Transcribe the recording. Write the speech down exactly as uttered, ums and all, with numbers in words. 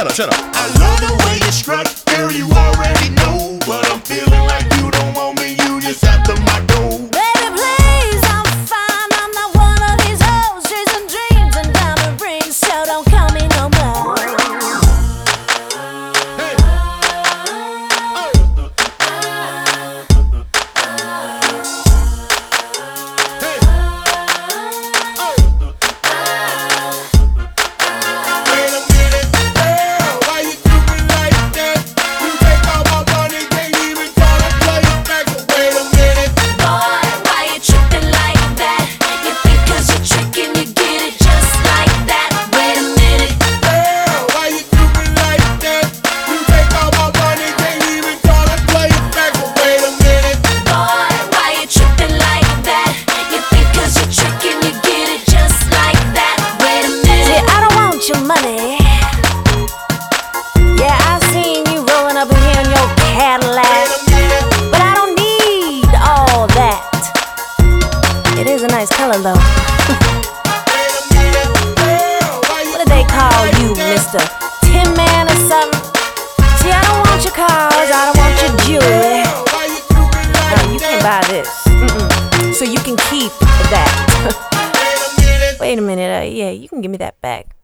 up, shut up. I love the way you strut, girl, you already know. But I'm feeling like you don't want me, you just after my dough. Baby, please, I'm fine. I'm not one of these hoes chasing dreams and diamond rings, so don't call me no more. Hey. Oh. Hey. Oh. Wait a minute, girl, why you do me like that? You take all my money, can't even try to play it back. Wait a minute, Boy, why you tripping like that? You think 'cause you're tricking, you get it just like that. Wait a minute. girl, why you do me like that? You take all my money, can't even try to play it back. Wait a minute, Boy, why you tripping like that? You think 'cause you're tricking, you get it just like that. Wait a minute. See, I don't want your money. Yeah, I seen you rolling up in here in your Cadillac, wait a minute, but I don't need all that. It is a nice color though. wait a minute, girl, why you What do they call you, Mister Tin Man or something? See, I don't want your cars, I don't want your jewelry. girl, why you do me like No, you can't buy this. Mm-mm. So you can keep that. Wait a minute. Wait a minute, uh, yeah, you can give me that back.